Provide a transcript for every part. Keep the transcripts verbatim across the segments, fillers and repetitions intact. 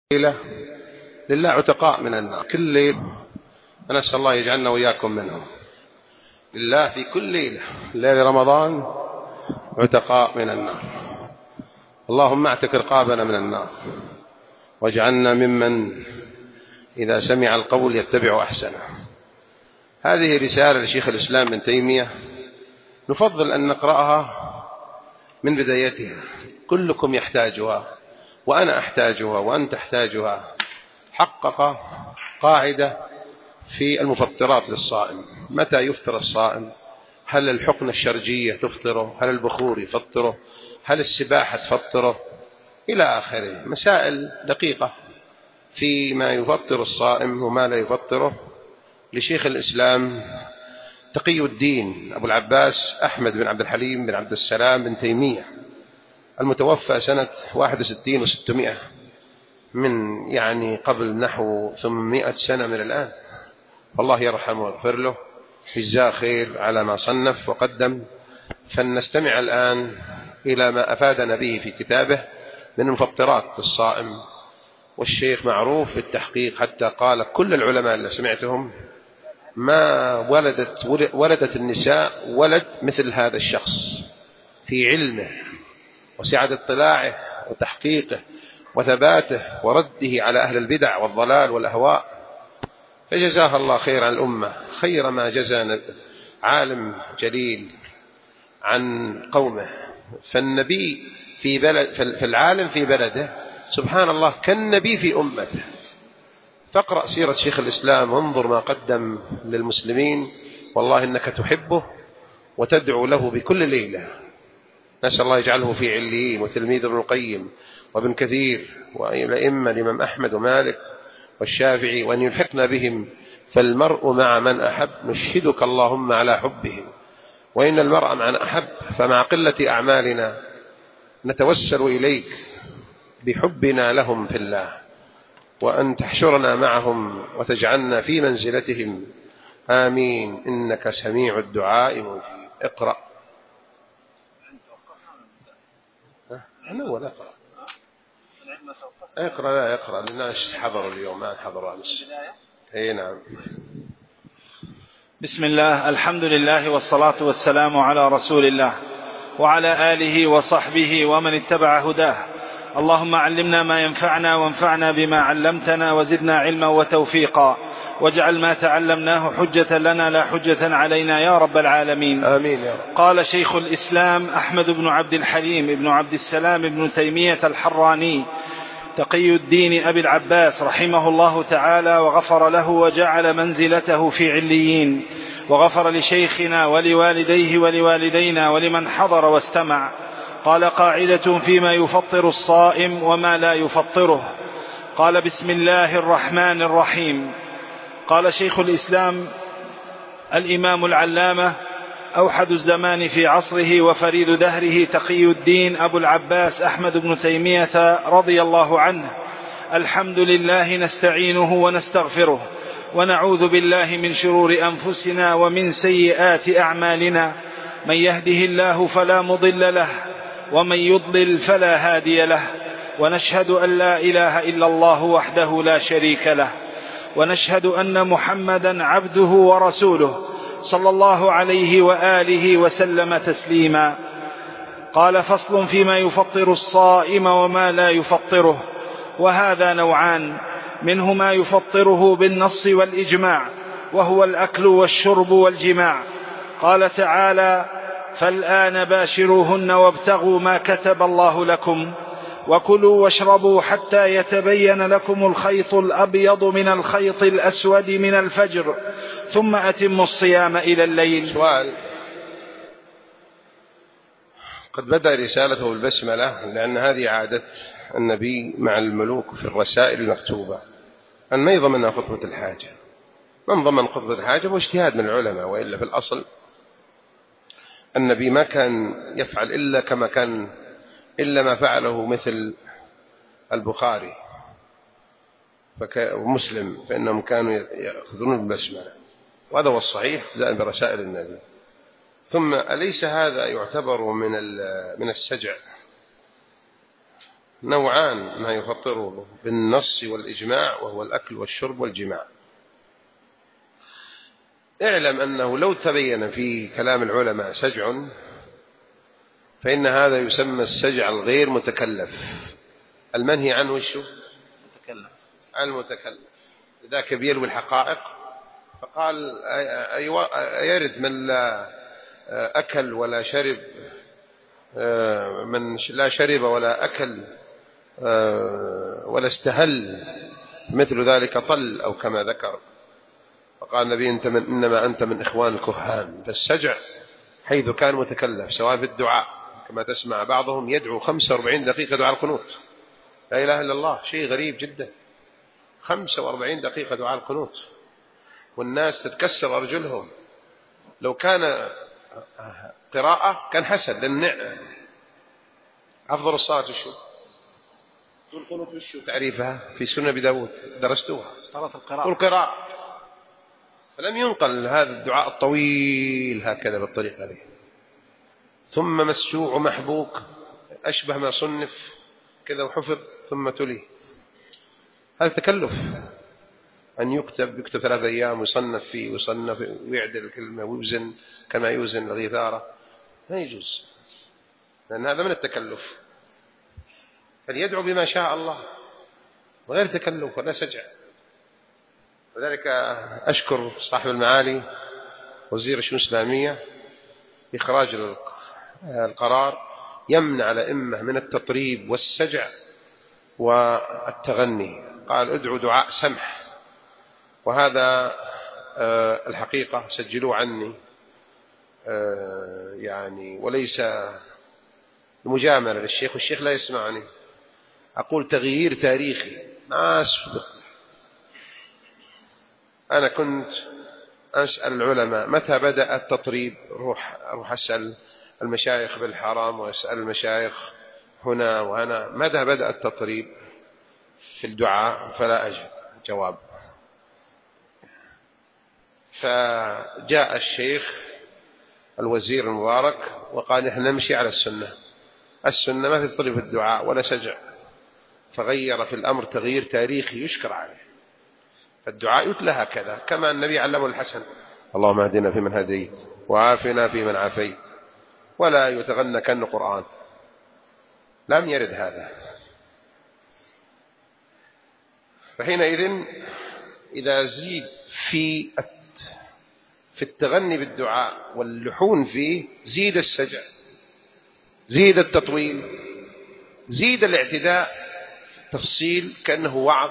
ليلة لله عتقاء من النار كل ليلة. أنا أسأل الله يجعلنا وإياكم منهم. لله في كل ليلة ليلة رمضان عتقاء من النار. اللهم اعتق رقابنا من النار واجعلنا ممن إذا سمع القول يتبع أحسنه. هذه رسالة لشيخ الإسلام ابن تيمية، نفضل أن نقرأها من بدايتها. كلكم يحتاجها وأنا أحتاجها وأنت تحتاجها. حقق قاعدة في المفطرات للصائم. متى يفطر الصائم؟ هل الحقنة الشرجية تفطره؟ هل البخور يفطره؟ هل السباحة تفطره؟ إلى آخره. مسائل دقيقة فيما يفطر الصائم وما لا يفطره لشيخ الإسلام تقي الدين أبو العباس أحمد بن عبد الحليم بن عبد السلام بن تيمية، المتوفى سنة واحد وستين وستمائة من يعني قبل نحو ثمانمائة سنة من الآن. والله يرحمه ويغفر له، جزاه خير على ما صنف وقدم. فلنستمع الآن إلى ما أفادنا به في كتابه من مفطرات الصائم. والشيخ معروف في التحقيق، حتى قال كل العلماء اللي سمعتهم ما ولدت ولدت النساء ولد مثل هذا الشخص في علمه وسعة اطلاعه وتحقيقه وثباته ورده على أهل البدع والضلال والأهواء. فجزاه الله خير عن الأمة، خير ما جزى عالم جليل عن قومه. فالنبي في بلد في العالم في بلده سبحان الله كالنبي في أمته. فاقرأ سيرة شيخ الإسلام وانظر ما قدم للمسلمين، والله إنك تحبه وتدعو له بكل ليلة. نسأل الله يجعله في عليين وتلميذ ابن القيم وابن كثير والأئمة الإمام أحمد ومالك والشافعي، وأن يلحقنا بهم. فالمرء مع من أحب، نشهدك اللهم على حبهم. وإن المرء مع من أحب، فمع قلة أعمالنا نتوسل إليك بحبنا لهم في الله، وأن تحشرنا معهم وتجعلنا في منزلتهم. آمين إنك سميع الدعاء مجيب. اقرأ. أنا ولا أقرأ اقرأ لا اقرأ الناس حضروا اليوم ما حضروا أمس. أي نعم. بسم الله، الحمد لله والصلاة والسلام على رسول الله وعلى آله وصحبه ومن اتبع هداه. اللهم علمنا ما ينفعنا وانفعنا بما علمتنا وزدنا علما وتوفيقا، واجعل ما تعلمناه حجة لنا لا حجة علينا يا رب العالمين. آمين يا رب. قال شيخ الإسلام أحمد بن عبد الحليم بن عبد السلام بن تيمية الحراني تقي الدين أبي العباس رحمه الله تعالى وغفر له وجعل منزلته في عليين، وغفر لشيخنا ولوالديه ولوالدينا ولمن حضر واستمع. قال قاعدة فيما يفطر الصائم وما لا يفطره. قال بسم الله الرحمن الرحيم. قال شيخ الإسلام الإمام العلامة أوحد الزمان في عصره وفريد دهره تقي الدين أبو العباس أحمد بن تيمية رضي الله عنه: الحمد لله نستعينه ونستغفره ونعوذ بالله من شرور أنفسنا ومن سيئات أعمالنا، من يهده الله فلا مضل له ومن يضلل فلا هادي له، ونشهد أن لا إله إلا الله وحده لا شريك له، ونشهد أن محمدا عبده ورسوله صلى الله عليه وآله وسلم تسليما. قال فصل فيما يفطر الصائم وما لا يفطره. وهذا نوعان، منه ما يفطره بالنص والإجماع، وهو الأكل والشرب والجماع. قال تعالى: فالآن باشروهن وابتغوا ما كتب الله لكم وكلوا واشربوا حتى يتبين لكم الخيط الأبيض من الخيط الأسود من الفجر ثم أتموا الصيام إلى الليل. سؤال: قد بدأ رسالته بالبسملة، لأن هذه عادة النبي مع الملوك في الرسائل المكتوبة أن ما يضمنها خطبة الحاجة. من ضمن خطبة الحاجة هو اجتهاد من العلماء، وإلا في الأصل النبي ما كان يفعل إلا كما كان إلا ما فعله مثل البخاري ومسلم، فإنهم كانوا يأخذون بالبسملة، وهذا هو الصحيح ابتداء برسائل النبي. ثم أليس هذا يعتبر من من السجع نوعان ما يفطره بالنص والإجماع، وهو الأكل والشرب والجماع. اعلم أنه لو تبين في كلام العلماء سجع فإن هذا يسمى السجع الغير متكلف، المنهي عنه وشو؟ متكلف. المتكلف ذاك بيلوي الحقائق، فقال يرد من لا أكل ولا شرب، من لا شرب ولا أكل ولا استهل مثل ذلك طل، أو كما ذكر. فقال النبي أنت من إنما أنت من إخوان الكهان. فالسجع حيث كان متكلف، سواء في الدعاء كما تسمع بعضهم يدعو خمسة وأربعين دقيقة دعاء القنوت، لا إله إلا الله، شيء غريب جدا، خمسة وأربعين دقيقة دعاء القنوت، والناس تتكسر أرجلهم. لو كان قراءة كان حسن، لأن أفضل الصلاة شو؟ والقنوت وشو تعريفها في سنة أبي داود درستوها؟ القراءة. والقراءة. فلم ينقل هذا الدعاء الطويل هكذا بالطريقة دي، ثم مسجوع ومحبوك أشبه ما صنف كذا وحفظ ثم تلي. هذا تكلف أن يكتب يكتب ثلاثة أيام ويصنف فيه ويصنف ويعدل الكلمة ويوزن كما يوزن الغيثارة، لا يجوز، لأن هذا من التكلف. فليدعو بما شاء الله وغير تكلف ولا سجع. وذلك أشكر صاحب المعالي وزير الشؤون الإسلامية إخراج القرار يمنع الأئمة من التطريب والسجع والتغني، قال ادعوا دعاء سمح. وهذا الحقيقة سجلوا عني يعني، وليس مجاملة للشيخ، والشيخ لا يسمعني، أقول تغيير تاريخي ما أسبق. أنا كنت أسأل العلماء متى بدأ التطريب، روح أروح أسأل المشايخ بالحرام وأسأل المشايخ هنا وهنا متى بدأ التطريب في الدعاء، فلا أجد جواب. فجاء الشيخ الوزير المبارك وقال نحن نمشي على السنة، السنة ما تطرب في الدعاء ولا سجع، فغير في الأمر تغيير تاريخي يشكر عليه. فالدعاء يتلى هكذا كما النبي علمه الحسن: اللهم اهدنا فيمن هديت وعافنا فيمن عافيت، ولا يتغنى كأن قرآن. لم يرد هذا. فحينئذ إذا زيد في في التغني بالدعاء واللحون فيه، زيد السجع، زيد التطويل، زيد الاعتداء، تفصيل كأنه وعظ،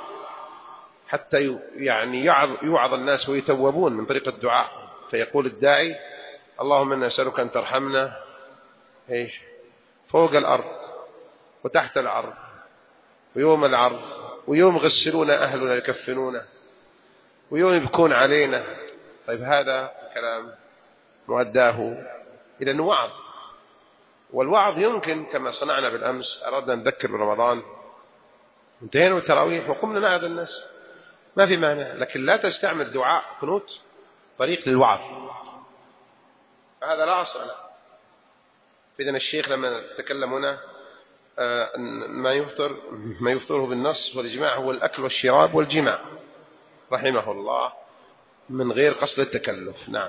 حتى يعني يعظ, يوعظ الناس ويتوبون من طريق الدعاء. فيقول الداعي: اللهم إنا نسألك أن ترحمنا إيش فوق الأرض وتحت الأرض ويوم العرض ويوم غسلونا أهلنا يكفنونا ويوم يبكون علينا. طيب هذا كلام مؤداه إلى أنه وعظ، والوعظ يمكن كما صنعنا بالأمس، أردنا نذكر برمضان انتهينا بالتراويح وقمنا نعظ الناس، ما في مانع، لكن لا تستعمل دعاء قنوت طريق للوعظ، هذا لا أصل له. إذن الشيخ لما تكلم هنا ما يفطر ما يفطره بالنص والإجماع هو الأكل والشراب والجماع رحمه الله، من غير قصد التكلف. نعم.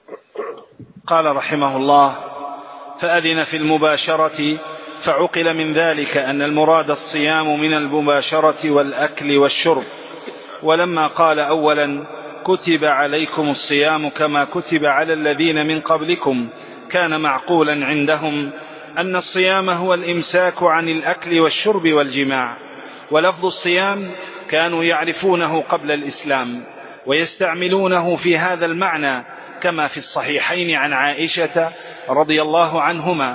قال رحمه الله: فأذن في المباشرة، فعقل من ذلك أن المراد الصيام من المباشرة والأكل والشرب. ولما قال أولا: كتب عليكم الصيام كما كتب على الذين من قبلكم، كان معقولا عندهم أن الصيام هو الإمساك عن الأكل والشرب والجماع. ولفظ الصيام كانوا يعرفونه قبل الإسلام ويستعملونه في هذا المعنى، كما في الصحيحين عن عائشة رضي الله عنهما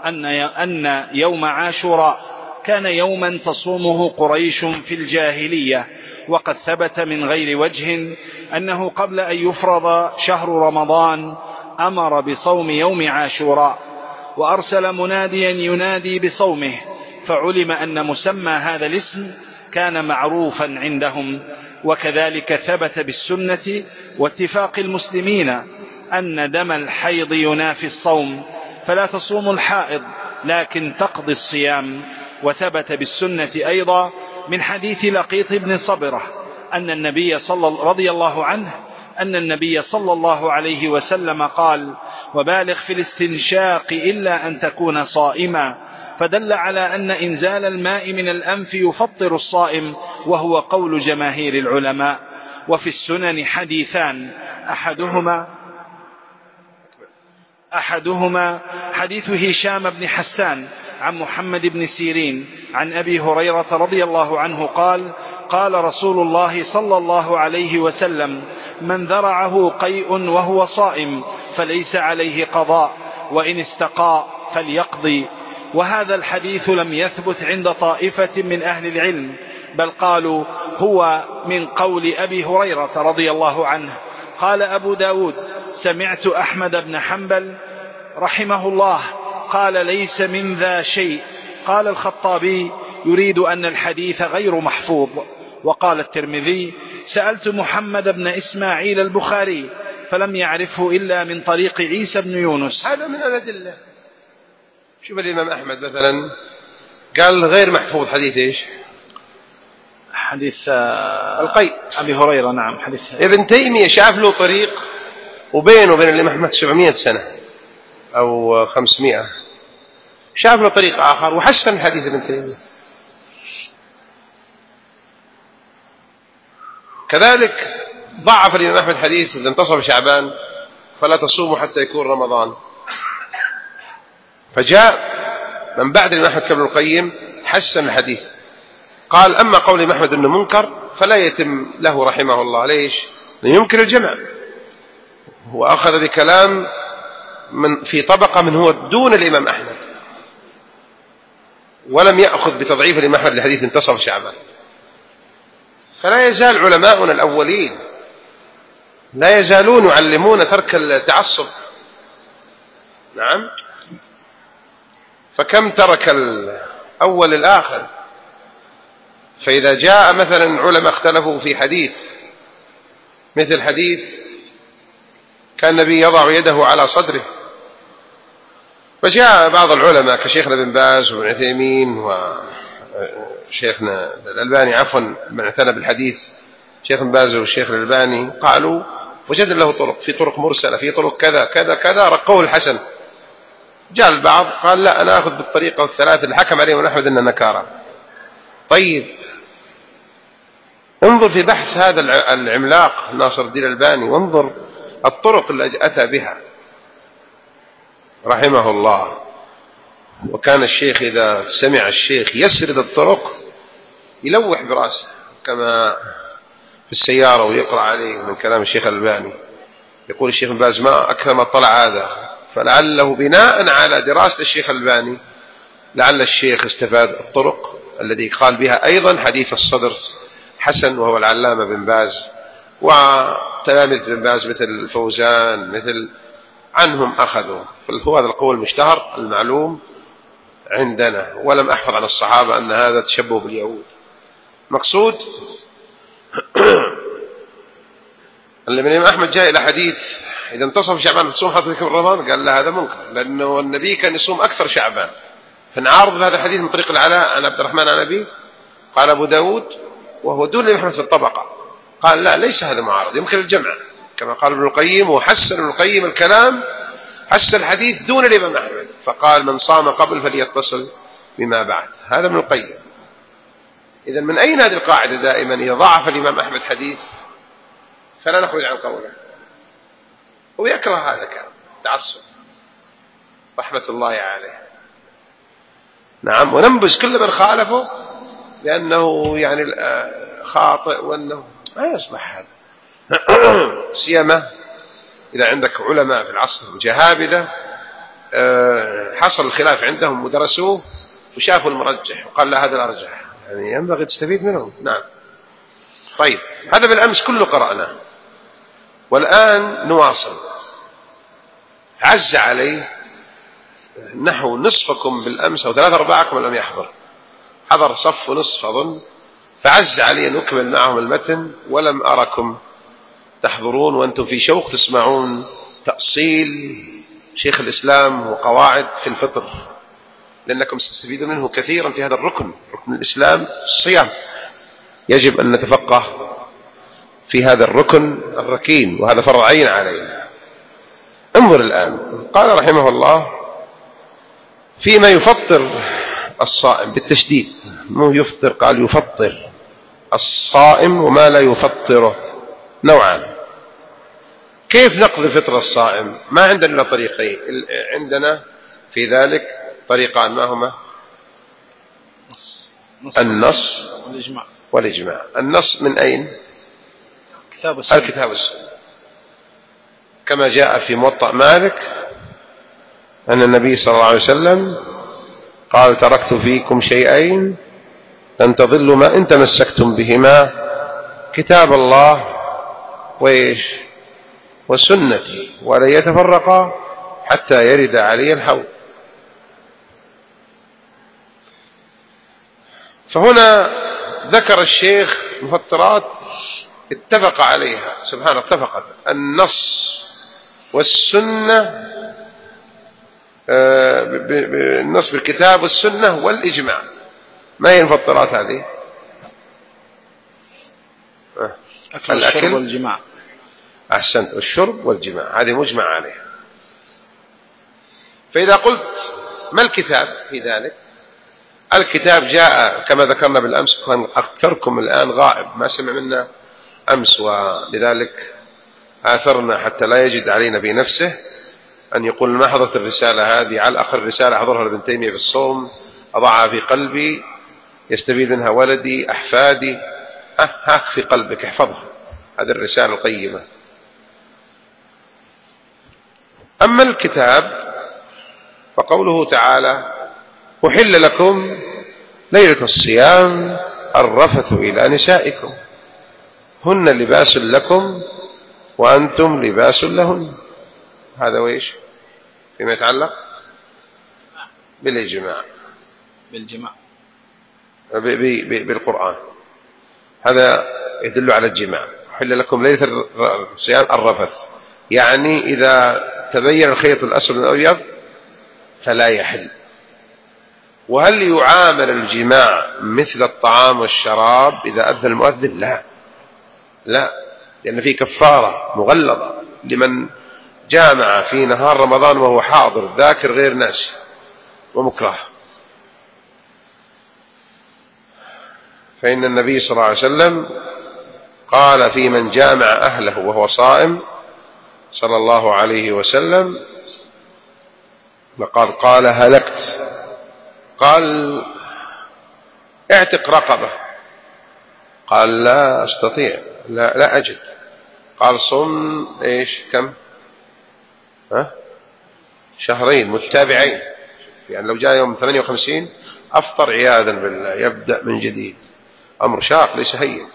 أن يوم عاشوراء كان يوما تصومه قريش في الجاهلية، وقد ثبت من غير وجه أنه قبل أن يفرض شهر رمضان أمر بصوم يوم عاشوراء، وأرسل مناديا ينادي بصومه، فعلم أن مسمى هذا الاسم كان معروفا عندهم. وكذلك ثبت بالسنة واتفاق المسلمين أن دم الحيض ينافي الصوم، فلا تصوم الحائض لكن تقضي الصيام. وثبت بالسنة أيضا من حديث لقيط بن صبرة أن النبي صلى رضي الله عنه أن النبي صلى الله عليه وسلم قال: وبالغ في الاستنشاق إلا أن تكون صائما، فدل على أن إنزال الماء من الأنف يفطر الصائم، وهو قول جماهير العلماء. وفي السنن حديثان، أحدهما أحدهما حديث هشام بن حسان عن محمد بن سيرين عن أبي هريرة رضي الله عنه قال: قال رسول الله صلى الله عليه وسلم: من ذرعه قيء وهو صائم فليس عليه قضاء، وإن استقاء فليقضي. وهذا الحديث لم يثبت عند طائفة من أهل العلم، بل قالوا هو من قول أبي هريرة رضي الله عنه. قال أبو داود: سمعت أحمد بن حنبل رحمه الله قال: ليس من ذا شيء. قال الخطابي: يريد أن الحديث غير محفوظ. وقال الترمذي: سألت محمد بن إسماعيل البخاري فلم يعرفه إلا من طريق عيسى بن يونس. هذا من الأدلة. شوف الإمام أحمد مثلا قال غير محفوظ حديث إيش؟ حديث القيء أبي هريرة. نعم. حديث ابن تيمية شاف له طريق وبينه وبين الإمام أحمد سبعمائة سنة أو خمسمائة، شاف له طريق آخر وحسن حديث ابن تيمية. كذلك ضعف الإمام أحمد حديث إذا انتصف شعبان فلا تصوموا حتى يكون رمضان، فجاء من بعد الإمام أحمد كابن القيم حسن الحديث، قال: أما قول الإمام أحمد أنه منكر فلا يتم له رحمه الله. ليش؟ يمكن الجمع، هو أخذ بكلام من في طبقة من هو دون الإمام أحمد، ولم يأخذ بتضعيف الإمام أحمد لحديث انتصف شعبان. فلا يزال علماؤنا الأولين لا يزالون يعلمون ترك التعصب. نعم. فكم ترك الأول الآخر. فإذا جاء مثلا علماء اختلفوا في حديث مثل حديث كان النبي يضع يده على صدره، فجاء بعض العلماء كشيخنا بن باز وابن عثيمين وشيخنا الألباني عفوا من اعتنى بالحديث شيخ بن باز والشيخ الألباني، قالوا وجد له طرق، في طرق مرسلة، في طرق كذا كذا كذا، رقوه الحسن. جاء البعض قال: لا، أنا أخذ بالطريقة والثلاث اللي حكم عليه ونحمد أنه نكارة. طيب انظر في بحث هذا العملاق ناصر الدين الألباني، وانظر الطرق التي أتى بها رحمه الله. وكان الشيخ إذا سمع الشيخ يسرد الطرق يلوح براسه كما في السيارة ويقرأ عليه من كلام الشيخ الألباني. يقول الشيخ بن باز: ما أكثر ما طلع هذا، فلعله بناء على دراسة الشيخ الألباني لعل الشيخ استفاد الطرق الذي قال بها أيضا حديث الصدر حسن، وهو العلامة بن باز وتلاميذ بن باز مثل الفوزان مثل عنهم أخذوا. فهو هذا القول المشتهر المعلوم عندنا، ولم أحفظ عن الصحابة أن هذا تشبه باليهود. مقصود اللي من الإمام أحمد جاء إلى حديث إذا انتصف شعبان تصوم حتى يكون رمضان، قال: لا، هذا منكر، لأنه النبي كان يصوم أكثر شعبان. فنعارض بهذا الحديث من طريق العلاء عن عبد الرحمن عن أبي، قال أبو داود وهو دون الإمام أحمد في الطبقة، قال: لا، ليس هذا معارض، يمكن الجمع، كما قال ابن القيم. وحسن ابن القيم الكلام، حسن الحديث دون الإمام أحمد، فقال: من صام قبل فليتصل بما بعد. هذا ابن القيم. إذن من أين هذه القاعدة؟ دائما إذا ضعف الإمام أحمد حديث فلا نخرج عن قوله. هو يكره هذا كان تعصب رحمة الله عليه. نعم. وننبذ كل من خالفه لأنه يعني خاطئ، وأنه ما يصلح هذا. سيما إذا عندك علماء في العصر جهابذة حصل الخلاف عندهم ودرسوه وشافوا المرجح وقال: لا، هذا الأرجح، يعني ينبغي تستفيد منهم. نعم. طيب، هذا بالأمس كله قرأنا، والآن نواصل. عز عليه نحو نصفكم بالأمس أو ثلاثة أرباعكم لم يحضر، حضر صف ونصف أظن، فعز علي أن أكمل معهم المتن ولم أركم تحضرون وأنتم في شوق تسمعون تأصيل شيخ الإسلام وقواعد في الفطر. لأنكم ستستفيدون منه كثيرا في هذا الركن، ركن الإسلام الصيام. يجب أن نتفقه في هذا الركن الركين، وهذا فرض عين علينا. انظر الآن، قال رحمه الله فيما يفطر الصائم بالتشديد، مو يفطر، قال يفطر الصائم وما لا يفطره نوعان. كيف نقضي فطر الصائم؟ ما عندنا إلا طريقين، عندنا في ذلك طريقان، ما هما؟ النص والإجماع. والإجماع. النص من أين؟ كتاب السنة. الكتاب والسنة، كما جاء في موطأ مالك أن النبي صلى الله عليه وسلم قال تركت فيكم شيئين لن تضلوا ما إن تمسكتم بهما، كتاب الله وإيش وسنتي، ولا يتفرقا حتى يرد علي الحوض. فهنا ذكر الشيخ مفطرات اتفق عليها سبحانه، اتفقت النص والسنة، النص بالكتاب والسنة والإجماع. ما هي المفطرات هذه؟ أكل الشرب والجماع. أحسنت، الشرب والجماع هذه مجمع عليها. فإذا قلت ما الكتاب في ذلك؟ الكتاب جاء كما ذكرنا بالأمس، كان أكثركم الآن غائب ما سمع منا أمس، ولذلك آثرنا حتى لا يجد علينا بنفسه أن يقول ما حضرت الرسالة هذه، على الأقل رسالة حضرها لابن تيمية في الصوم أضعها في قلبي يستفيد منها ولدي أحفادي. أه هاك في قلبك احفظها، هذه الرسالة القيمة. أما الكتاب فقوله تعالى أحل لكم ليلة الصيام الرفث إلى نسائكم هن لباس لكم وأنتم لباس لهن. هذا وإيش فيما يتعلق بالإجماع بالجماع بالقرآن، هذا يدل على الجماع. أحل لكم ليلة الصيام الرفث، يعني إذا تبين الخيط الأسود من الأبيض فلا يحل. وهل يعامل الجماع مثل الطعام والشراب إذا أذن المؤذن؟ لا لا، لأن فيه كفارة مغلظة لمن جامع في نهار رمضان وهو حاضر ذاكر غير ناسي ومكره. فإن النبي صلى الله عليه وسلم قال في من جامع أهله وهو صائم صلى الله عليه وسلم، لقد قال هلكت، قال اعتق رقبة، قال لا أستطيع، لا, لا أجد، قال صم إيش كم ها؟ شهرين متتابعين، يعني لو جاء يوم ثمانية وخمسين أفطر عياذا بالله، يبدأ من جديد. أمر شاق ليس هين،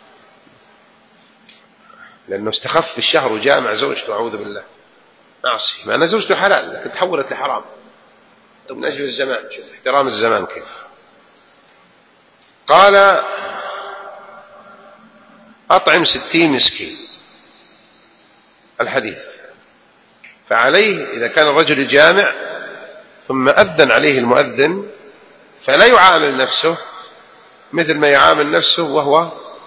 لأنه استخف بالشهر وجاء مع زوجته أعوذ بالله معصي، مع أن زوجته حلال لكن تحولت لحرام من أجل الزمان. شوف احترام الزمان كيف. قال أطعم ستين مسكين الحديث. فعليه إذا كان الرجل جامع ثم أذن عليه المؤذن فلا يعامل نفسه مثل ما يعامل نفسه وهو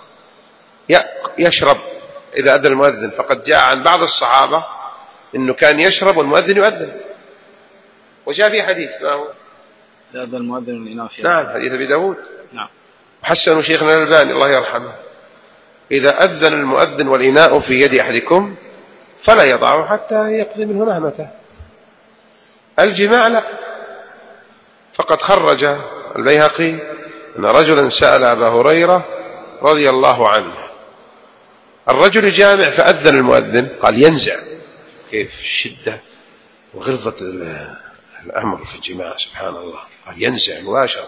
يشرب إذا أذن المؤذن. فقد جاء عن بعض الصحابة إنه كان يشرب والمؤذن يؤذن، وجاء في حديث ما هو أذن المؤذن والإناء في نعم حديث أبي داود نعم حسن شيخنا الألباني الله يرحمه، إذا أذن المؤذن والإناء في يد أحدكم فلا يضعه حتى يقضي منه نهمته. الجماع لا. فقد خرج البيهقي أن رجلا سأل أبا هريرة رضي الله عنه، الرجل جامع فأذن المؤذن، قال ينزع. كيف الشدة وغلظة الأمر في الجماع سبحان الله، قال ينزع مباشرة.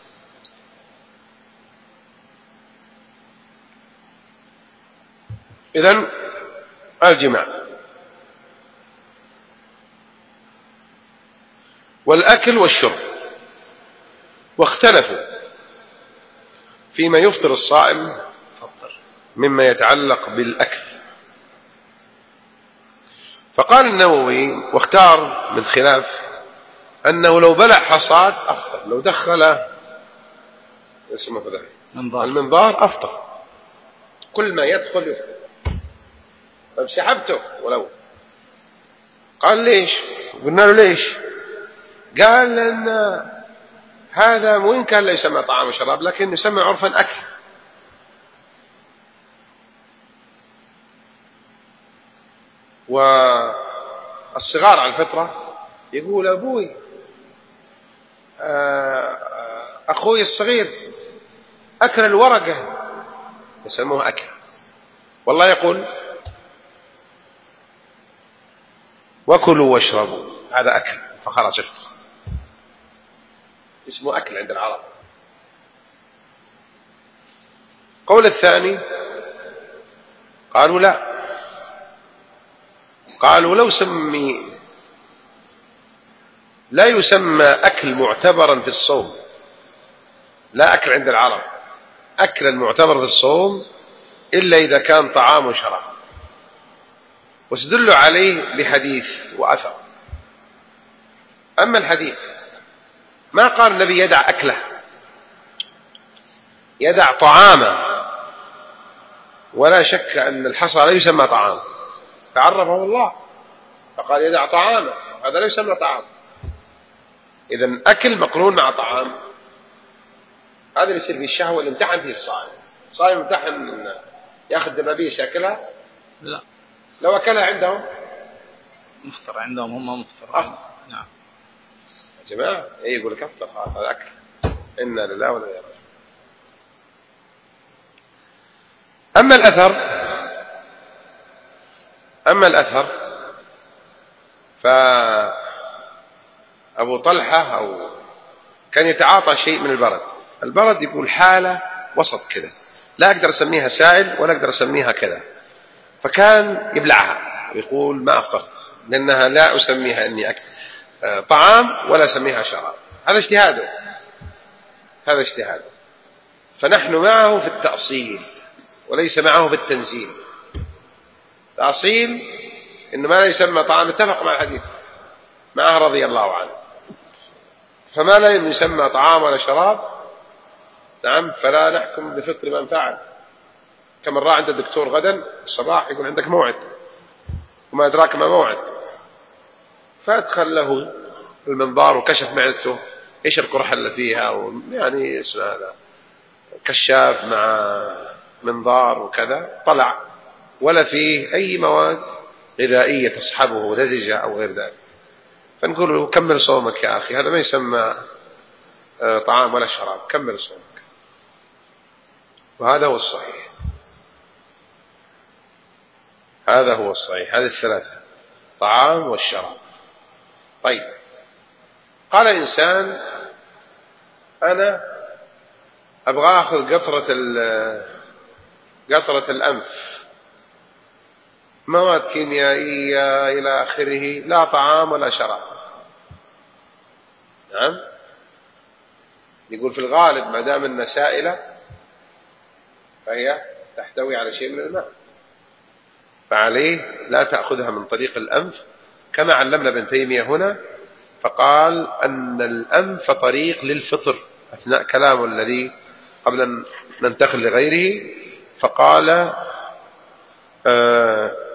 إذن الجماع والأكل والشرب. واختلفوا فيما يفطر الصائم مما يتعلق بالأكل. فقال النووي واختار من خلاف أنه لو بلع حصاد أفطر، لو دخل اسمه منظار. المنظار أفطر، كل ما يدخل يفطر. طيب سحبته ولو قال ليش؟ قلنا له ليش؟ قال لأن هذا وإن كان لا يسمى طعام وشراب لكن يسمى عرفا أكل. والصغار على الفطرة يقول أبوي أخوي الصغير أكل الورقة يسموه أكل، والله يقول وكلوا واشربوا هذا أكل، فخلاص افطر، اسمه أكل عند العرب. قول الثاني قالوا لا، قالوا لو سمي لا يسمى أكل معتبرا في الصوم، لا أكل عند العرب، أكل المعتبر في الصوم إلا إذا كان طعام وشراب، واستدلوا عليه بحديث وأثر. أما الحديث ما قال النبي يدع أكله، يدع طعامه، ولا شك أن الحصى لا يسمى طعام فعرفه الله فقال يدع طعامه، هذا لا يسمى طعام. إذن أكل مقرون مع طعام، هذا اللي يصير في الشهوة اللي امتحن فيه الصائم. صائم امتحن ياخذ دبابيس يأكلها؟ لا، لو أكلها عندهم مفطر، عندهم هم مفطر. أفطر. نعم يا جماعة إيه يقول لك أفطر، خلاص هذا أكل، إنا لله ولا إله. أما الأثر أما الأثر فأبو طلحة أو كان يتعاطى شيء من البرد. البرد يقول حالة وسط كذا، لا أقدر أسميها سائل ولا أقدر أسميها كذا، فكان يبلعها ويقول ما أفطرت لأنها لا أسميها أني أكل طعام ولا أسميها شراب. هذا اجتهاده، هذا اجتهاده. فنحن معه في التأصيل وليس معه في التنزيل. تأصيل إنه ما لا يسمى طعام، اتفق مع الحديث معه رضي الله عنه، فما لا يسمى طعام ولا شراب نعم فلا نحكم بفطر من فعل. كما راى عند الدكتور غدا الصباح يقول عندك موعد وما أدراك ما موعد، فأدخل له المنظار وكشف معدته إيش القرحة اللي فيها، يعني اسمه هذا كشاف مع منظار وكذا، طلع ولا فيه أي مواد غذائية تصحبه لزجة أو غير ذلك. فنقول له كمل صومك يا أخي، هذا ما يسمى طعام ولا شراب، كمل صومك. وهذا هو الصحيح، هذا هو الصحيح، هذه الثلاثة طعام والشراب. طيب قال إنسان أنا أبغى أخذ قطرة قطرة الأنف، مواد كيميائية إلى آخره، لا طعام ولا شراب. نعم يقول في الغالب ما دام أنها سائلة فهي تحتوي على شيء من الماء، فعليه لا تأخذها من طريق الأنف كما علمنا ابن تيمية هنا، فقال أن الأنف طريق للفطر أثناء كلامه الذي قبل أن ننتقل لغيره. فقال آه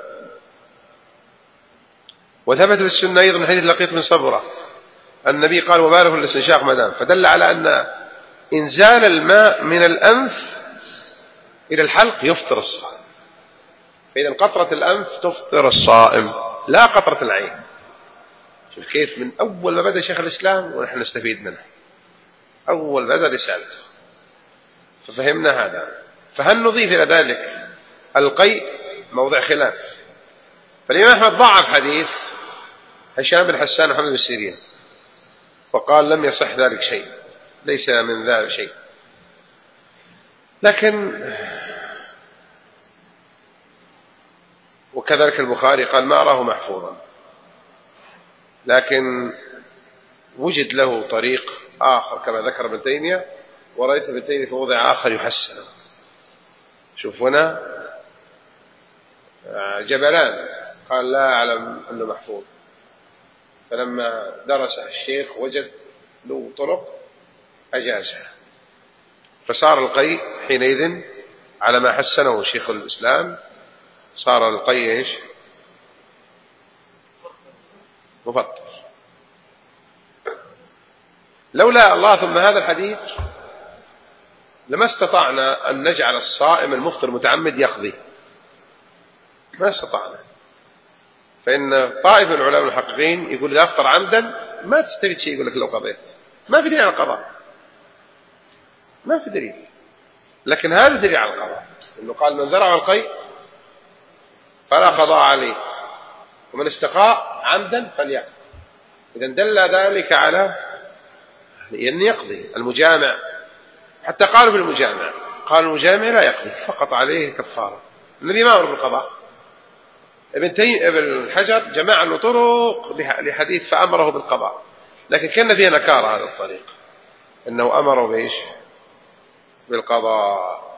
وثبت في السنة أيضا حديث لقيط بن صبرة النبي قال وبارك للاستنشاق مدام، فدل على أن إنزال الماء من الأنف إلى الحلق يفطر الصائم. فإذا قطرة الأنف تفطر الصائم لا قطرة العين. شوف كيف من أول ما بدأ شيخ الإسلام ونحن نستفيد منه، أول بدأ رسالته ففهمنا هذا. فهل نضيف إلى ذلك القيء؟ موضع خلاف. فالإمام أحمد ضعف حديث هشام بن حسان محمد بن سيرين وقال لم يصح ذلك شيء، ليس من ذلك شيء. لكن وكذلك البخاري قال ما أراه محفوظا، لكن وجد له طريق آخر كما ذكر ابن تيمية، ورأيت ابن تيمية في موضع آخر يحسنه. شوف هنا جبلان قال لا أعلم أنه محفوظ، فلما درس الشيخ وجد له طرق أجازها، فصار القيء حينئذ على ما حسنه شيخ الإسلام، صار القيء إيش؟ مفطر. لولا الله ثم هذا الحديث لما استطعنا أن نجعل الصائم المفطر متعمد يقضي، ما استطعنا. فإن طائفة من العلماء المحققين يقول إذا أفطر عمدا ما تستفيد شيء، يقول لك لو قضيت ما في دليل على القضاء، ما في دليل. لكن هذا دليل على القضاء، إنه قال من ذرع القيء فلا قضاء عليه ومن استقاء عمدا فليقضي. إذا دل ذلك على أن يقضي المجامع. حتى قالوا في المجامع، قالوا المجامع لا يقضي، فقط عليه كفارة. النبي ما أمر بالقضاء. ابن تيم ابن حجر جمع له طرق لحديث فأمره بالقضاء، لكن كان فيها نكارة هذا الطريق، أنه أمره بإيش؟ بالقضاء.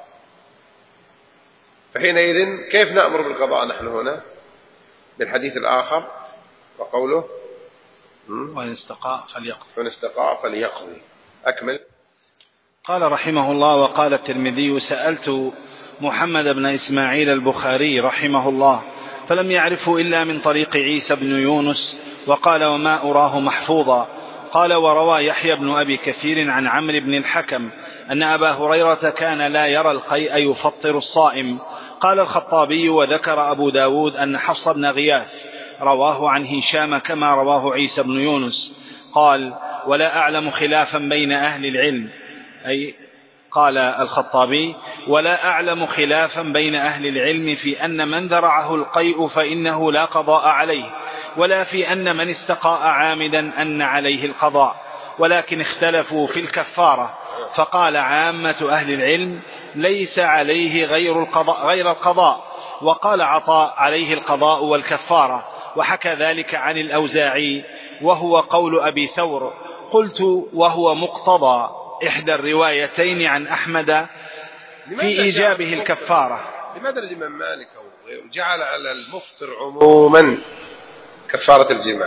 فحينئذ كيف نأمر بالقضاء نحن هنا بالحديث الآخر وقوله وإن استقاء فليقضي وإن استقاء فليقضي. أكمل. قال رحمه الله: وقال الترمذي: سألت محمد بن إسماعيل البخاري رحمه الله فلم يعرفه إلا من طريق عيسى بن يونس، وقال: وما أراه محفوظا. قال: وروى يحيى بن أبي كثير عن عمرو بن الحكم أن أبا هريرة كان لا يرى القيء يفطر الصائم. قال الخطابي: وذكر أبو داود أن حفص بن غياث رواه عن هشام كما رواه عيسى بن يونس. قال: ولا أعلم خلافا بين أهل العلم، أي قال الخطابي: ولا أعلم خلافا بين أهل العلم في أن من ذرعه القيء فإنه لا قضاء عليه، ولا في أن من استقاء عامدا أن عليه القضاء، ولكن اختلفوا في الكفارة، فقال عامة أهل العلم: ليس عليه غير القضاء, غير القضاء وقال عطاء: عليه القضاء والكفارة. وحكى ذلك عن الأوزاعي وهو قول أبي ثور. قلت: وهو مقتضى إحدى الروايتين عن أحمد في إيجابه الكفارة. لماذا الإمام مالك جعل على المفطر عموما كفارة الجماع؟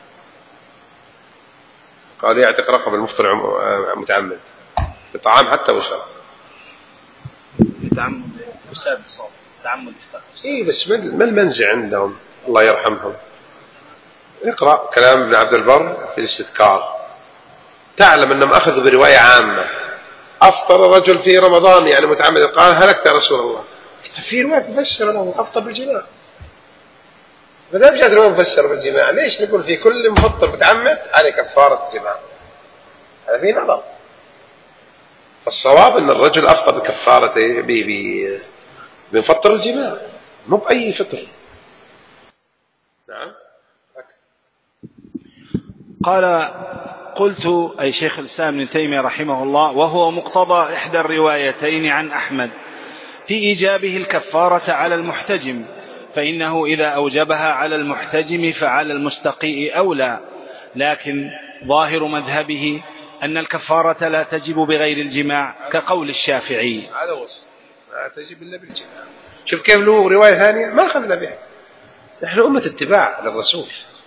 قال يعتق رقبة المفطر متعمد بطعام حتى وشراب. تعمد أستاذ الصوم، تعمد إيه بس ما المنزع عندهم الله يرحمهم؟ اقرأ كلام ابن عبد البر في الاستذكار، تعلم أنهم أخذوا برواية عامة: أفطر الرجل في رمضان يعني متعمد، قال: هلكت يا رسول الله. في رواية مفسر له أفطر بالجماع. ماذا جاءت رواية مفسر بالجماع؟ ليش نقول في كل مفطر متعمد عليه كفارة الجماع؟ هذا في نظر. فالصواب أن الرجل أفطر بكفارة بمفطر الجماع، مو بأي فطر. نعم. قال: قلت، أي شيخ الإسلام ابن تيمية رحمه الله: وهو مقتضى إحدى الروايتين عن أحمد في إيجابه الكفارة على المحتجم، فإنه إذا أوجبها على المحتجم فعلى المستقيء أولى، لكن ظاهر مذهبه أن الكفارة لا تجب بغير الجماع كقول الشافعي. هذا وصف لا تجب إلا بالجماع. شوف كيف له رواية ثانية ما أخذنا بها. نحن أمة اتباع للرسول.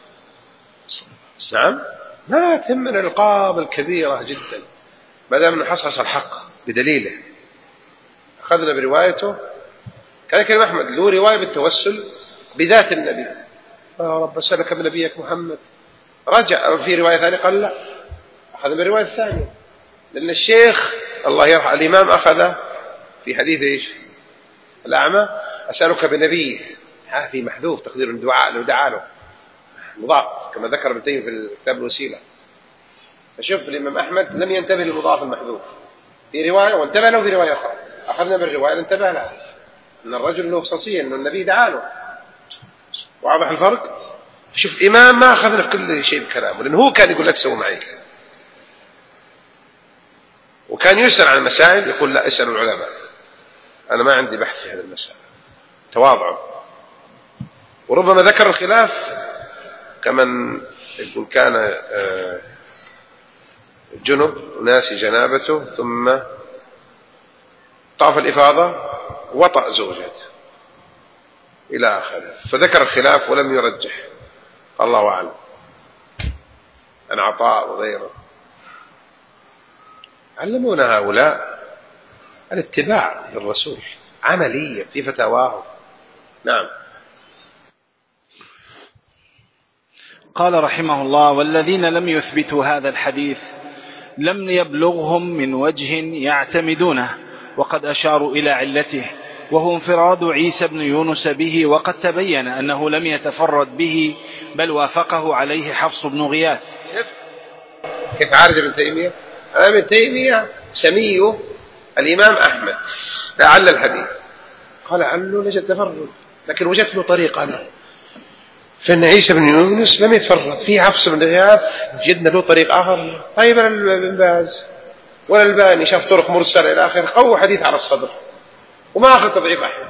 نعم، ما تهمنا العقاب الكبيرة جدا ما دام نحصحص الحق بدليله. أخذنا بروايته. كان كلام أحمد له رواية بالتوسل بذات النبي: يا رب أسألك بنبيك محمد. رجع في رواية ثانية قال لا، أخذنا بالرواية الثانية، لأن الشيخ الله يرحمه الإمام أخذ في حديث إيش الأعمى: أسألك بنبيك. هذه محذوف تقدير الدعاء لو دعا له مضاف كما ذكر ابن تيمية في كتاب الوسيلة. فشوف الإمام أحمد لم ينتبه للمضاف المحذوف في رواية وانتبه له في رواية أخرى. أخذنا بالرواية انتبه لها أن الرجل له خصوصية أن النبي دعا له. واضح الفرق؟ شوف الإمام ما أخذنا في كل شيء بكلامه، لأنه هو كان يقول لا تسوي معي، وكان يسأل عن المسائل يقول لا اسألوا العلماء، أنا ما عندي بحث في هذه المسائل. تواضع. وربما ذكر الخلاف كمن يقول كان جنب ناسي جنابته ثم طاف الإفاضة وطأ زوجته إلى آخره، فذكر الخلاف ولم يرجح. الله أعلم. عن عطاء وغيره. علمونا هؤلاء الاتباع للرسول عمليا في فتاواه. نعم. قال رحمه الله: والذين لم يثبتوا هذا الحديث لم يبلغهم من وجه يعتمدونه، وقد أشاروا إلى علته، وهو انفراد عيسى بن يونس به، وقد تبين أنه لم يتفرد به بل وافقه عليه حفص بن غياث. كيف عارج ابن تيمية؟ ابن تيمية سميه الإمام أحمد لعل الحديث، قال عنه لجد تفرد، لكن وجدت له طريقة. فإن عيسى بن يونس لم يتفرد، في حفص بن غياث جدنا له طريق آخر. طيب ابن باز ولا الباني شاف طرق مرسلة إلى آخر، قوة حديث على الصدر وما أخذ تضعيف أحمد.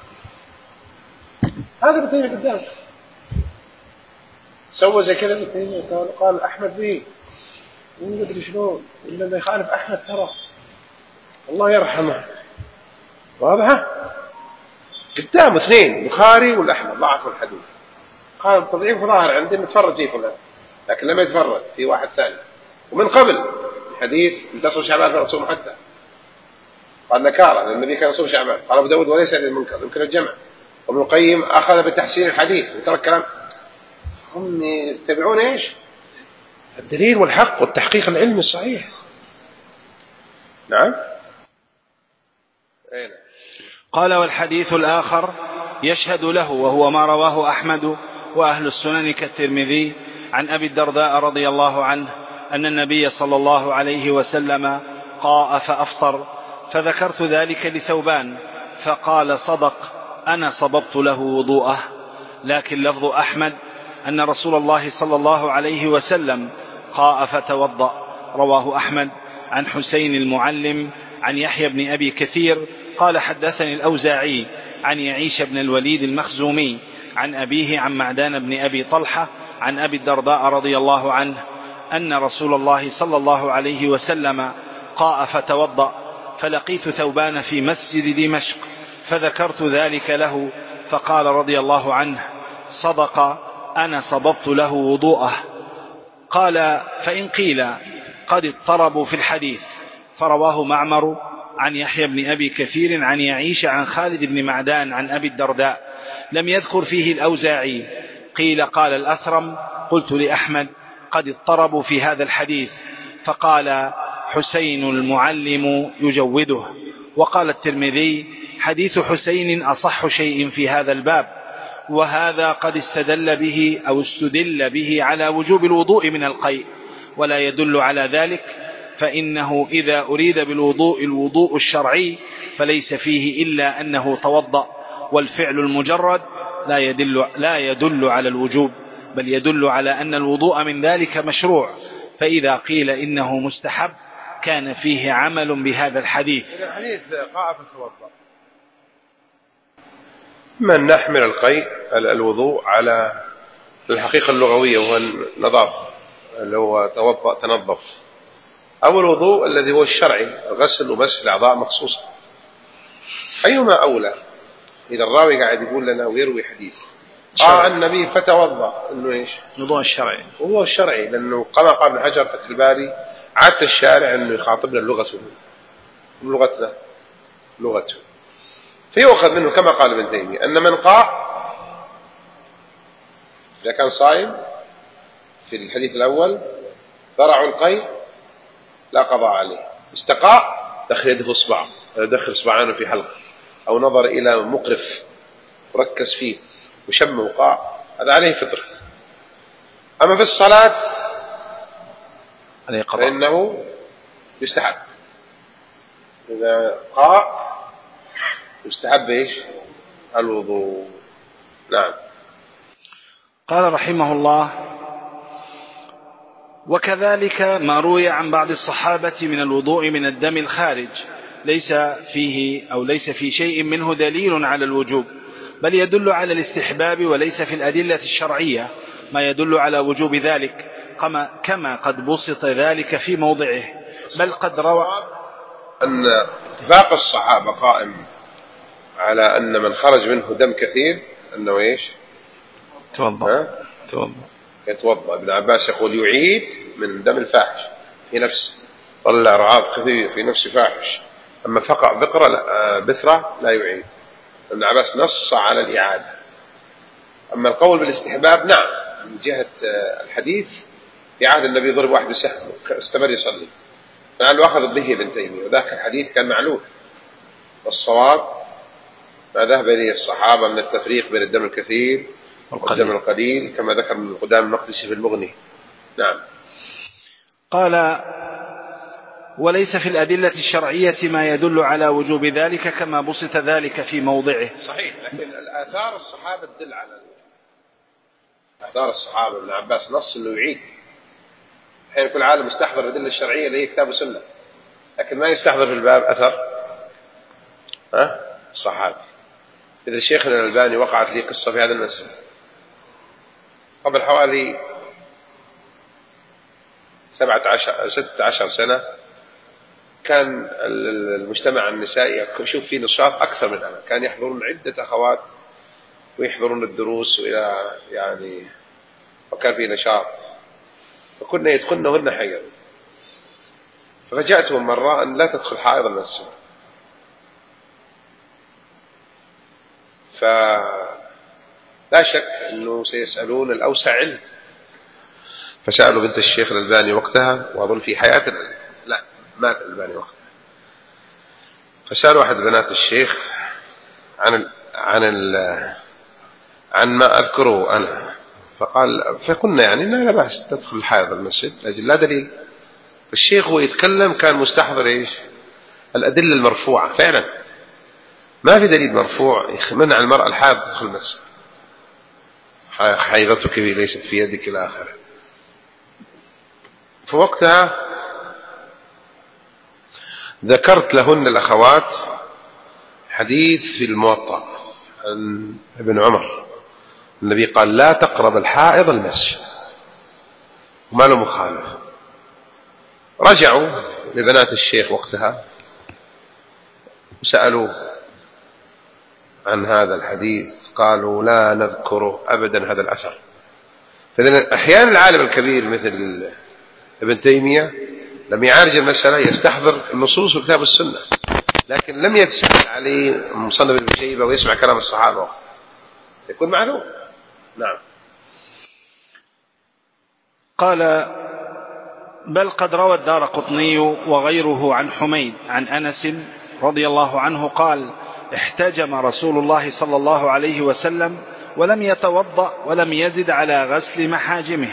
هذا ابن تيمية قدام سوى زي كذا. ابن تيمية قال, قال أحمد به وما أدري شلون إلا ما يخالف أحمد ترى الله يرحمه. واضحة قدام اثنين البخاري والأحمد ضعفوا الحديث، قال تضعيف ظاهر عندي متفرد فيه فلان، لكن لم يتفرد في واحد ثاني. ومن قبل حديث انتصر شعبان فنصوم حتى قال نكارة لأن النبي كان يصوم شعبان. قال أبو داود وليس هذا المنكر يمكن الجمع. وابن القيم أخذ بتحسين الحديث وترك كلام. هم يتبعون إيش؟ الدليل والحق والتحقيق العلمي الصحيح. نعم. قال: والحديث الآخر يشهد له، وهو ما رواه أحمد وأهل السنن كالترمذي عن أبي الدرداء رضي الله عنه أن النبي صلى الله عليه وسلم قاء فأفطر، فذكرت ذلك لثوبان فقال: صدق، أنا صببت له وضوءه. لكن لفظ أحمد أن رسول الله صلى الله عليه وسلم قاء فتوضأ، رواه أحمد عن حسين المعلم عن يحيى بن أبي كثير قال: حدثني الأوزاعي عن يعيش بن الوليد المخزومي عن أبيه عن معدان بن أبي طلحة عن أبي الدرداء رضي الله عنه أن رسول الله صلى الله عليه وسلم قاء فتوضأ، فلقيت ثوبان في مسجد دمشق فذكرت ذلك له، فقال رضي الله عنه: صدق، أنا صببت له وضوءه. قال: فإن قيل قد اضطربوا في الحديث، فرواه معمر عن يحيى بن أبي كثير عن يعيش عن خالد بن معدان عن أبي الدرداء، لم يذكر فيه الأوزاعي. قيل قال الأثرم: قلت لأحمد قد اضطربوا في هذا الحديث، فقال: حسين المعلم يجوده. وقال الترمذي: حديث حسين أصح شيء في هذا الباب، وهذا قد استدل به أو استدل به على وجوب الوضوء من القيء، ولا يدل على ذلك، فإنه إذا أريد بالوضوء الوضوء الشرعي فليس فيه إلا أنه توضأ، والفعل المجرد لا يدل, لا يدل على الوجوب، بل يدل على أن الوضوء من ذلك مشروع. فإذا قيل إنه مستحب كان فيه عمل بهذا الحديث. الحديث قاء فتوضأ، من نحمل القيء الوضوء على الحقيقة اللغوية وهو النظافة اللي هو توضأ تنظف، أو الوضوء الذي هو الشرعي غسل ومسح الأعضاء مخصوصة. أيهما أولى؟ إذا الراوي قاعد يقول لنا ويروي حديث قال النبي فتوضأ، إنه إيش؟ الوضوء الشرعي. وهو الشرعي، لأنه كما قال ابن حجر فتح الباري: عادة الشارع إنه يخاطبنا لغته لغتنا لغته، فيؤخذ منه كما قال ابن تيمية أن من قاء إذا كان صائم في الحديث الأول ضرع القيء لا قضاء عليه، استقاء دخل يده اصبعه، دخل اصبعانه في حلقه، او نظر الى مقرف وركز فيه وشم وقاء، هذا عليه فطر. اما في الصلاه فانه يستحب، اذا قاء يستحب ايش؟ الوضوء. نعم. قال رحمه الله: وكذلك ما روي عن بعض الصحابة من الوضوء من الدم الخارج ليس فيه أو ليس في شيء منه دليل على الوجوب، بل يدل على الاستحباب، وليس في الأدلة الشرعية ما يدل على وجوب ذلك، كما, كما قد بسط ذلك في موضعه. بل قد روى أن اتفاق الصحابة قائم على أن من خرج منه دم كثير أنه إيش؟ توضأ. توضأ. يتوضأ. ابن عباس يقول يعيد من دم الفاحش في نفس طلع رعاض كثير في نفس فاحش. أما فقط بقرة لا بثرة لا يعيد. ابن عباس نص على الإعادة. أما القول بالاستحباب نعم من جهة الحديث في عهد النبي ضرب واحد بسهم استمر يصلي فلعله أخذ به ابن تيمية وذاك الحديث كان معلول. والصواب ما ذهب إليه الصحابة من التفريق بين الدم الكثير والدم القليل كما ذكر ابن قدامة المقدسي في المغني. نعم. قال وليس في الأدلة الشرعية ما يدل على وجوب ذلك كما بسط ذلك في موضعه. صحيح لكن الآثار الصحابة تدل على آثار الصحابة. ابن عباس نص إنه يعيد حين كل عالم يستحضر الأدلة الشرعية اللي هي كتاب وسنة لكن ما يستحضر في الباب أثر ها الصحابة. إذا شيخنا الألباني وقعت لي قصة في هذا المسجد قبل حوالي سبعة عشر ستة عشر سنة كان المجتمع النسائي يشوف فيه نشاط أكثر من أنا. كان يحضرون عدة أخوات ويحضرون الدروس وإلى يعني وكان فيه نشاط فكنا يدخلنهن حيض. ففجأتهم مرة أن لا تدخل حائض المسجد فلا شك أنه سيسألون الأوسع علم. فسألوا بنت الشيخ الألباني وقتها وأظن في حياة لا مات الألباني وقتها. فسألوا أحد بنات الشيخ عن ال... عن ال... عن ما أذكره أنا فقال فقلنا يعني إنها لا بأس تدخل الحائض المسجد لكن لا دليل. الشيخ هو يتكلم كان مستحضر إيش الأدلة المرفوعة فعلا ما في دليل مرفوع يمنع المرأة الحائض تدخل المسجد. حيضتك ليست في يدك إلى آخره. فوقتها ذكرت لهن الأخوات حديث في الموطأ عن ابن عمر النبي قال لا تقرب الحائض المسجد وما له مخالف. رجعوا لبنات الشيخ وقتها وسألوه عن هذا الحديث قالوا لا نذكره أبدا هذا الأثر. فإذن أحيانا العالم الكبير مثل ابن تيمية لم يعالج المسألة يستحضر النصوص وكتاب السنة لكن لم يتسهل عليه مصنف ابن شيبة ويسمع كلام الصحابة يكون معلوم. نعم. قال بل قد روى الدارقطني وغيره عن حميد عن أنس رضي الله عنه قال احتجم رسول الله صلى الله عليه وسلم ولم يتوضأ ولم يزد على غسل محاجمه.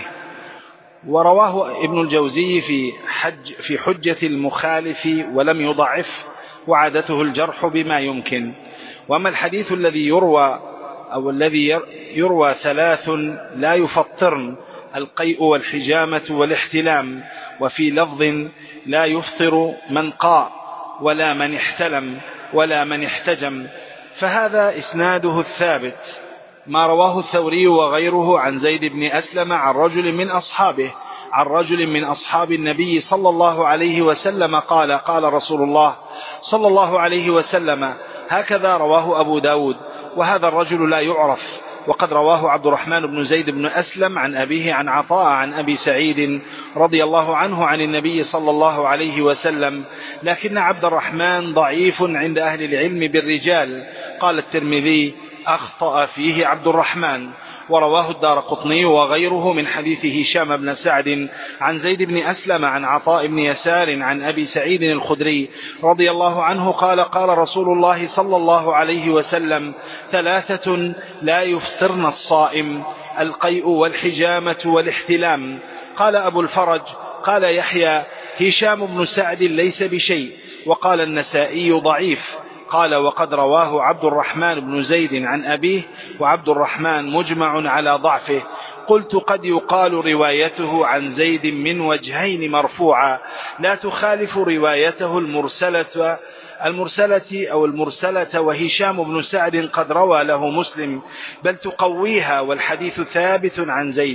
ورواه ابن الجوزي في, حج في حجة المخالف ولم يضعف وعادته الجرح بما يمكن. وأما الحديث الذي يروى أو الذي يروى ثلاث لا يفطرن القيء والحجامة والاحتلام وفي لفظ لا يفطر من قاء ولا من احتلم ولا من احتجم فهذا إسناده الثابت. ما رواه الثوري وغيره عن زيد بن أسلم عن رجل من أصحابه عن رجل من أصحاب النبي صلى الله عليه وسلم قال قال رسول الله صلى الله عليه وسلم هكذا رواه أبو داود وهذا الرجل لا يعرف. وقد رواه عبد الرحمن بن زيد بن أسلم عن أبيه عن عطاء عن أبي سعيد رضي الله عنه عن النبي صلى الله عليه وسلم لكن عبد الرحمن ضعيف عند أهل العلم بالرجال. قال الترمذي أخطأ فيه عبد الرحمن. ورواه الدارقطني وغيره من حديث هشام بن سعد عن زيد بن أسلم عن عطاء بن يسار عن أبي سعيد الخدري رضي الله عنه قال قال رسول الله صلى الله عليه وسلم ثلاثة لا يفطرن الصائم القيء والحجامة والاحتلام. قال أبو الفرج قال يحيى هشام بن سعد ليس بشيء. وقال النسائي ضعيف. قال وقد رواه عبد الرحمن بن زيد عن أبيه وعبد الرحمن مجمع على ضعفه. قلت قد يقال روايته عن زيد من وجهين مرفوعة لا تخالف روايته المرسلة المرسلة أو المرسلة وهشام بن سعد قد روى له مسلم بل تقويها والحديث ثابت عن زيد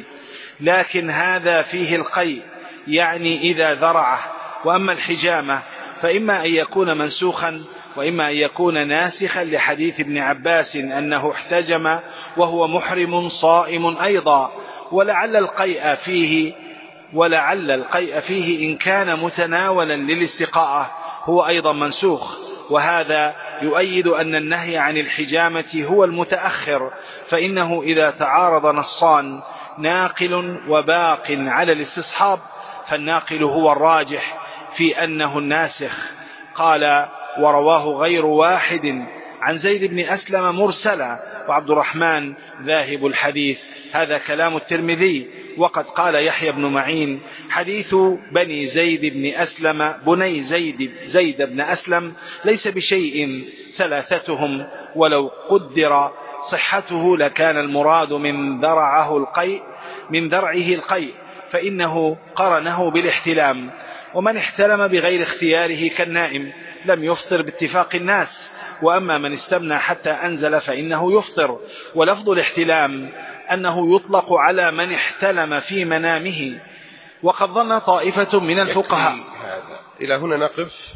لكن هذا فيه القيء يعني إذا ذرعه. وأما الحجامة فإما أن يكون منسوخا وإما أن يكون ناسخا لحديث ابن عباس أنه احتجم وهو محرم صائم أيضا. ولعل القيء فيه ولعل القيء فيه إن كان متناولا للاستقاءة هو أيضا منسوخ، وهذا يؤيد أن النهي عن الحجامة هو المتأخر، فإنه إذا تعارض نصان ناقل وباق على الاستصحاب فالناقل هو الراجح في أنه الناسخ. قال: ورواه غير واحد عن زيد بن أسلم مرسلا وعبد الرحمن ذاهب الحديث. هذا كلام الترمذي. وقد قال يحيى بن معين: حديث بني زيد بن أسلم بني زيد زيد بن أسلم ليس بشيء ثلاثتهم، ولو قدر صحته لكان المراد من ذرعه القيء من ذرعه القيء، فإنه قرنه بالاحتلام، ومن احتلم بغير اختياره كالنائم لم يفطر باتفاق الناس، وأما من استمنى حتى أنزل فإنه يفطر. ولفظ الاحتلام أنه يطلق على من احتلم في منامه، وقد ظن طائفة من الفقهاء. هذا إلى هنا نقف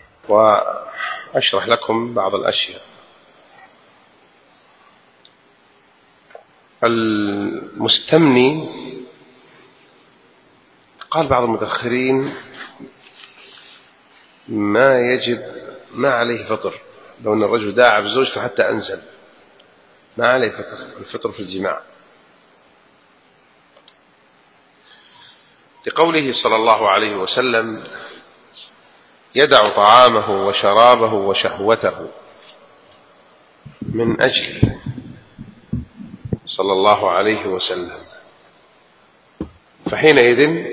وأشرح لكم بعض الأشياء. المستمني قال بعض المتأخرين ما يجب ما عليه فطر، لو أن الرجل داعى بزوجته حتى أنزل ما عليه فطر، الفطر في الجماع، لقوله صلى الله عليه وسلم: يدع طعامه وشرابه وشهوته من أجل صلى الله عليه وسلم. فحينئذ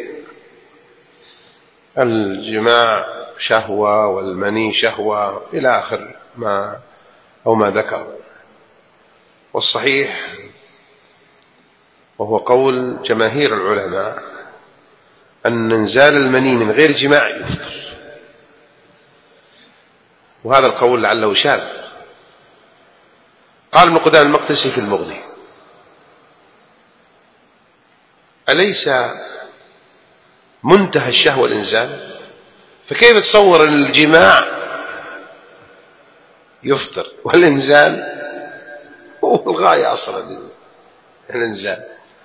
الجماع شهوة والمني شهوة إلى آخر ما أو ما ذكر. والصحيح وهو قول جماهير العلماء أن إنزال المني من غير جماع يفطر، وهذا القول لعله شاذ. قال ابن قدامة المقدسي في المغني: أليس منتهى الشهوة الإنزال؟ فكيف تصور أن الجماع يفطر والإنزال هو الغاية أصلا الإنزال؟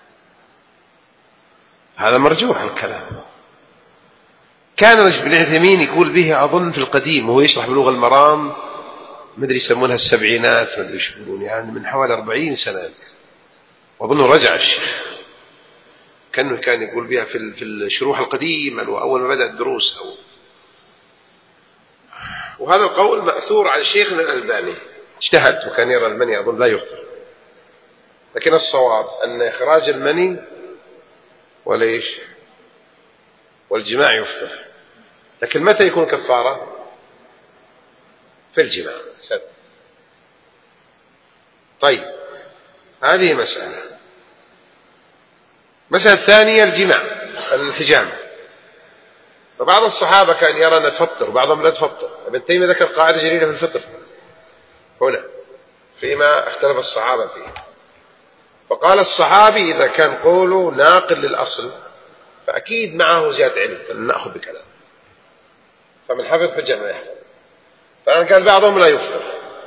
هذا مرجوح الكلام. كان ابن عثيمين يقول به أظن في القديم وهو يشرح بلوغ المرام، مدري يسمونها السبعينات مدري ايش يقولون، يعني من حوالي أربعين سنة، وأظنه رجع الشيخ كأنه كان يقول بها في في الشروح القديمة وأول ما بدأ الدروس. أو وهذا القول مأثور عن شيخنا الألباني، اجتهد وكان يرى المني أظن لا يفطر، لكن الصواب أن إخراج المني وليش والجماع يفطر. لكن متى يكون كفارة؟ في الجماع. سد. طيب هذه مسألة. مسألة ثانية الجماع الحجامة. فبعض الصحابة كان يرى أن تفطر وبعضهم لا تفطر. ابن تيمية ذكر قاعدة جليلة في الفطر هنا فيما اختلف الصحابة فيه، فقال الصحابي إذا كان قوله ناقل للأصل فأكيد معه زيادة علم فلنأخذ بكلام، فمن حفظ حجة ما يحفظ. فأنا قال بعضهم لا يفطر،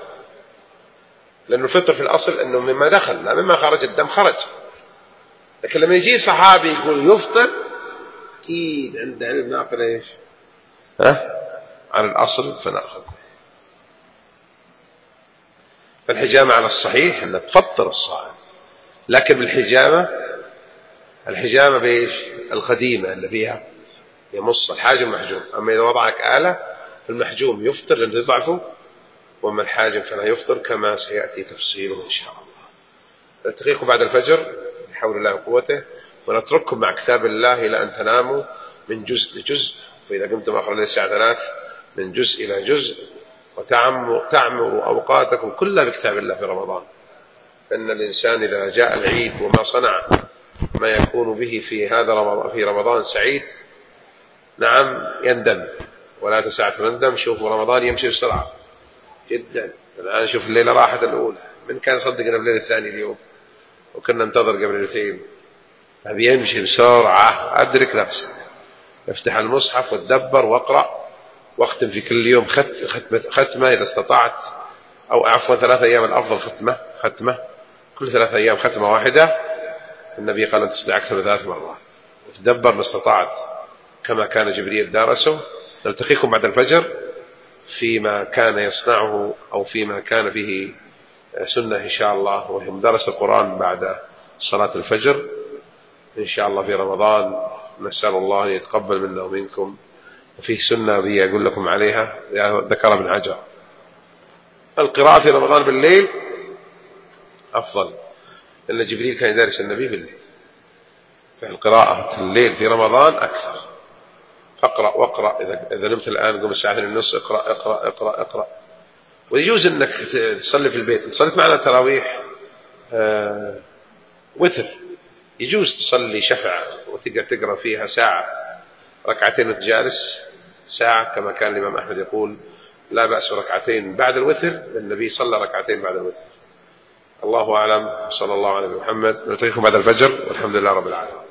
لأنه الفطر في الأصل أنه مما دخل لا مما خرج الدم خرج. لكن لما يجي صحابي يقول يفطر أكيد عنده علم ناقل إيش ها عن الأصل فنأخذ. فالحجامة على الصحيح أنها تفطر الصائم، لكن بالحجامة الحجامة بإيش القديمة اللي فيها يمص الحاجم محجوم. أما إذا وضعك آلة فالمحجوم يفطر لأنه يضعفه، وأما الحاجم فلا يفطر كما سيأتي تفصيله إن شاء الله. نلتقيكم بعد الفجر بحول الله وقوته، ونترككم مع كتاب الله إلى أن تناموا من جزء لجزء، وإذا قمتم آخر الليل الساعة ثلاث من جزء إلى جزء، وتعمروا أوقاتكم كلها بكتاب الله في رمضان. فإن الإنسان إذا جاء العيد وما صنع ما يكون به في هذا رمضان في رمضان سعيد نعم يندم، ولا تسعة تندم. شوفوا رمضان يمشي بسرعة جدا. الآن شوف الليلة راحت الأولى، من كان صدقنا بالليلة الثاني اليوم وكنا ننتظر قبل ليلتين. أبي يمشي بسرعة. أدرك نفسك، افتح المصحف وتدبر واقرأ واختم في كل يوم ختمة, ختمة إذا استطعت، أو عفوا ثلاثة أيام الأفضل ختمة ختمة كل ثلاثة أيام ختمة واحدة. النبي قال أن تصلي أكثر من ثلاث مرات. وتدبر ما استطعت كما كان جبريل دارسه. نلتقيكم بعد الفجر فيما كان يصنعه أو فيما كان فيه سنة إن شاء الله، وهي مدرسة القرآن بعد صلاة الفجر إن شاء الله في رمضان. نسأل الله أن يتقبل منا ومنكم. وفيه سنة بي أقول لكم عليها ذكر ابن حجر، القراءة في رمضان بالليل أفضل، لأن جبريل كان يدرس النبي بالليل، فالقراءة في الليل في رمضان أكثر. فاقرأ واقرأ، إذا نمت الآن قم الساعة اثنين ونص اقرأ اقرأ اقرأ اقرأ. ويجوز أنك تصلي في البيت. صليت معنا تراويح آه وتر، يجوز تصلي شفع وتقدر تقرأ فيها ساعة ركعتين وتجالس ساعة، كما كان الإمام أحمد يقول لا بأس ركعتين بعد الوتر، النبي صلى ركعتين بعد الوتر. الله أعلم. صلى الله على محمد. نلتقيكم بعد الفجر والحمد لله رب العالمين.